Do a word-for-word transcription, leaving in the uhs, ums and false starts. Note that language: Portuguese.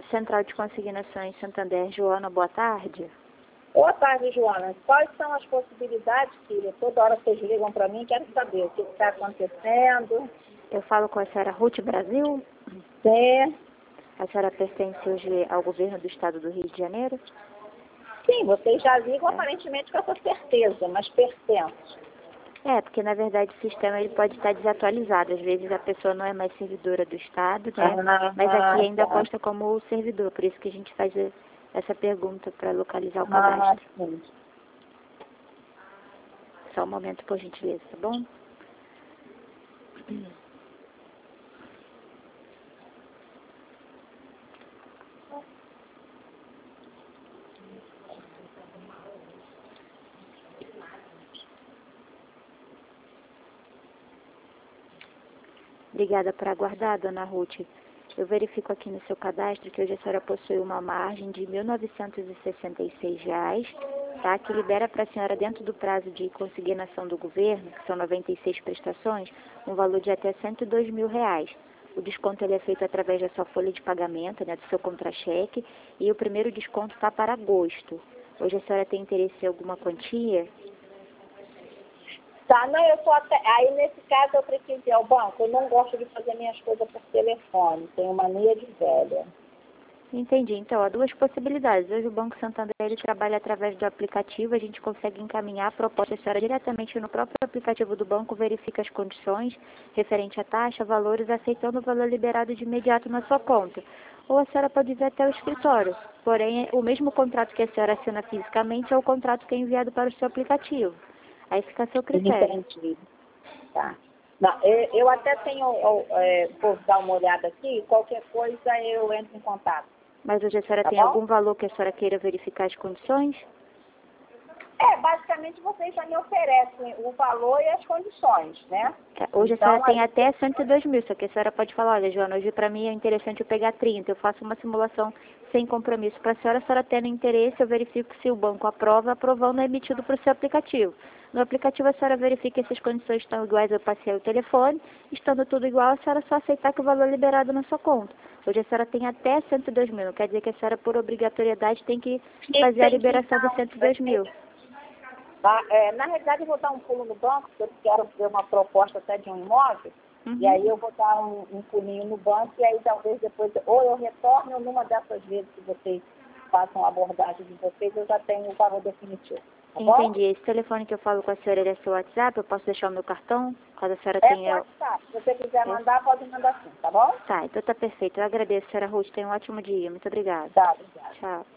Central de Consignações Santander. Joana, boa tarde. Boa tarde, Joana. Quais são as possibilidades, filha? Toda hora vocês ligam para mim, quero saber o que está acontecendo. Eu falo com a senhora Ruth Brasil. Sim. A senhora pertence hoje ao governo do estado do Rio de Janeiro? Sim, vocês já ligam aparentemente com essa certeza, mas pertence. É, porque na verdade o sistema ele pode estar desatualizado. Às vezes a pessoa não é mais servidora do estado, né? Ah, Mas aqui ainda tá. consta como servidor, por isso que a gente faz essa pergunta para localizar o Ah, cadastro. sim. Só um momento, por gentileza, tá bom? Obrigada por aguardar, dona Ruth. Eu verifico aqui no seu cadastro que hoje a senhora possui uma margem de mil novecentos e sessenta e seis reais, tá? Que libera para a senhora, dentro do prazo de consignação do governo, que são noventa e seis prestações, um valor de até cento e dois mil reais. O desconto ele é feito através da sua folha de pagamento, né, do seu contra-cheque, e o primeiro desconto está para agosto. Hoje a senhora tem interesse em alguma quantia? Tá, não, eu sou até... Aí, nesse caso, eu preciso ir ao banco. Eu não gosto de fazer minhas coisas por telefone. Tenho mania de velha. Entendi. Então, há duas possibilidades. Hoje o Banco Santander ele trabalha através do aplicativo, a gente consegue encaminhar a proposta da senhora diretamente no próprio aplicativo do banco, verifica as condições referente à taxa, valores, aceitando o valor liberado de imediato na sua conta. Ou a senhora pode vir até o escritório. Porém, o mesmo contrato que a senhora assina fisicamente é o contrato que é enviado para o seu aplicativo. Aí fica a seu critério. Entendi. Tá. Não, eu, eu até tenho... Eu, é, vou dar uma olhada aqui. Qualquer coisa, eu entro em contato. Mas hoje a senhora Tá tem bom? algum valor que a senhora queira verificar as condições? É, basicamente vocês já me oferecem o valor e as condições, né? É, hoje Então, a senhora tem aí- até cento e dois mil, só que a senhora pode falar, olha, Joana, hoje para mim é interessante eu pegar trinta, eu faço uma simulação sem compromisso para a senhora, a senhora tendo interesse, eu verifico se o banco aprova, aprovando é emitido para o seu aplicativo. No aplicativo a senhora verifica se as condições estão iguais, eu passei o telefone, estando tudo igual, a senhora só aceitar que o valor é liberado na sua conta. Hoje a senhora tem até cento e dois mil, não quer dizer que a senhora, por obrigatoriedade, tem que fazer a liberação de cento e dois mil. Tá? É, na realidade, eu vou dar um pulo no banco, porque eu quero ver uma proposta até de um imóvel, Uhum. e aí eu vou dar um, um pulinho no banco, e aí talvez depois, ou eu retorno, ou numa dessas vezes que vocês façam a abordagem de vocês, eu já tenho o valor definitivo. Tá bom? Entendi. Esse telefone que eu falo com a senhora ele é seu WhatsApp, eu posso deixar o meu cartão, caso a senhora É, tenha... pode estar. Se você quiser É. mandar, pode mandar sim, tá bom? Tá, então tá perfeito. Eu agradeço, senhora Ruth. Tenha um ótimo dia. Muito obrigada. Tá, obrigada. Tchau.